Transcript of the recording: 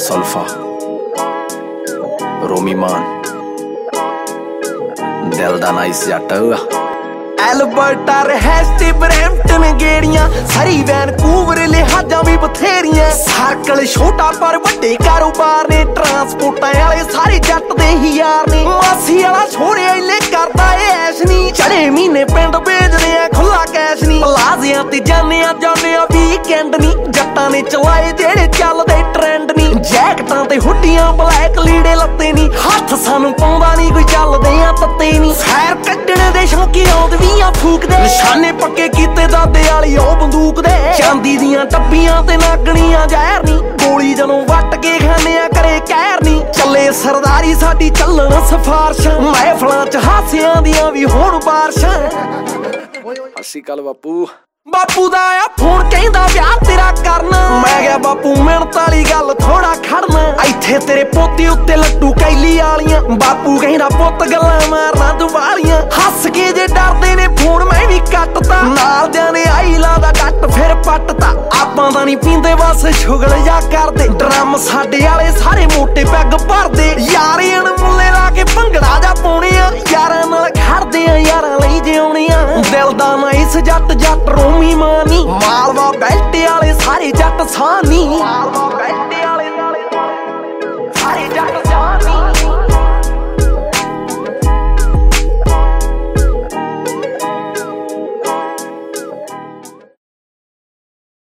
sulpha रोमी मान दिल दा nice जट ਐਲਬਰਟਾ ਰਹਿਸਟੀ ਬਰੈਂਪਟਨ ਗੇੜੀਆਂ ਸਰੀ ਵੈਨਕੂਵਰ ਲਿਹਾਜ਼ਾਂ ਵੀ ਬਥੇਰੀਆਂ ਸਰਕਲ ਛੋਟਾ ਪਰ ਵੱਡੇ ਕਾਰੋਬਾਰ ਨੇ ਟਰਾਂਸਪੋਰਟਾਂ ਵਾਲੇ ਸਾਰੇ ਜੱਟ ਦੇ ਹੀ ਯਾਰ ਨੇ ਮਾਸੀ ਵਾਲਾ ਛੋੜਿਆ ਇਲੇ ਕਰਦਾ ਏ ਐਸ਼ ਨੀ ਚੜੇ ਮਹੀਨੇ ਪਿੰਡ ਵੇਚਦੇ ਆ ਖੁੱਲਾ ਕੈਸ਼ ਨੀ ਪਲਾਜ਼ਿਆਂ ਤੇ ਜਾਂਦੇ ਆ ਵੀਕਐਂਡ ਨੀ ਜੱਟਾਂ ਨੇ ਚਲਾਏ ਜਿਹੜੇ ਚੱਲਦੇ ਟ੍ਰੈਂਡ ਨੀ ਜੈਕਟਾਂ ਤੇ ਹੁੱਡੀਆਂ ਬਲੈਕ ਲੀੜੇ ਲੱਤੇ ਨੀ ਹੱਥ ਸਾਨੂੰ ਪਾਉਂਦਾ ਨੀ ਕੋਈ ਚੱਲਦੇ ਆ ਤੱਤੇ ਨੀ ਫੈਰ ਕੱਢਣ ਦੇ ਸ਼ੌਕੀ ਆਉਂਦਵੀਆਂ ਫੂਕਦੇ ਨਿਸ਼ਾਨੇ ਪੱਕੇ ਕੀਤੇ ਦਾਦੇ ਵਾਲੀ ਉਹ ਬੰਦੂਕ ਦੇ ਚਾਂਦੀ ਦੀਆਂ ਟੱਬੀਆਂ ਤੇ ਨਾਗਣੀਆਂ ਜ਼ਹਿਰ ਨੀ ਗੋਲੀ ਜਦੋਂ ਵੱਟ ਕੇ ਖਾਂਦੇ ਆ ਕਰੇ ਕਹਿਰ ਨੀ ਚੱਲੇ ਸਰਦਾਰੀ ਸਾਡੀ ਚੱਲਣ ਸਿਫਾਰਸ਼ਾਂ ਮਹਿਫਲਾਂ ਚ ਹਾਸਿਆਂ ਦੀਆਂ ਵੀ ਹੋਣ ਬਾਰਸ਼ਾਂ अस्सी कल बापू ਬਾਪੂ ਦਾ ਆ ਫੋਨ ਕਹਿੰਦਾ ਵਿਆਹ ਤੇਰਾ ਕਰਨਾ ਮੈਂ ਕਿਹਾ ਬਾਪੂ ਮਿਹਨਤ ਵਾਲੀ ਗੱਲ ਥੋੜਾ ਖੜਨਾ ਇੱਥੇ ਤੇਰੇ ਪੋਤੀ ਉੱਤੇ ਲੱਟੂ ਕੈਲੀ ਵਾਲੀਆਂ ਬਾਪੂ ਕਹਿੰਦਾ ਪੁੱਤ ਗੱਲਾਂ ਮਾਰਨਾ ਦੁਬਾਲੀਆਂ ਹੱਸ ਕੇ ਜੇ ਡਰਦੇ ਨੇ ਫੋਨ ਮੈਂ ਵੀ ਕੱਟਤਾ ਨਾਲ ਦਿਆਂ ਨੇ ਆਈ ਲਾਦਾ ਡੱਟ ਫਿਰ ਪੱਟਤਾ ਆਪਾਂ ਤਾਂ ਨਹੀਂ ਪੀਂਦੇ ਬਸ ਛੁਗਲ ਜਾ ਕਰਦੇ ਡਰਮ ਸਾਡੇ ਵਾਲੇ ਸਾਰੇ ਮੋਟੇ ਪੈਗ ਭਰਦੇ ਯਾਰੀਆਂ ਨੂੰ ਮੁੱਲੇ ਲਾ ਕੇ ਭੰਗੜਾ ਜਾ ਪਾਉਣੇ ਆ ਯਾਰਾਂ ਨਾਲ ਖੜਦੇ ਆ ਯਾਰਾਂ ਲਈ ਜਿਉਣੇ ਆ ਦਿਲ ਦਾ ਨਾਈਸ ਜੱਟ ਰੋਮੀ ਮਾਨੀ ਮਾਲਵਾ ਬੈਲਟ ਵਾਲੇ ਸਾਰੇ ਜੱਟ ਸਾਨੀ ਮਾਲਵਾ ਬੈਲਟ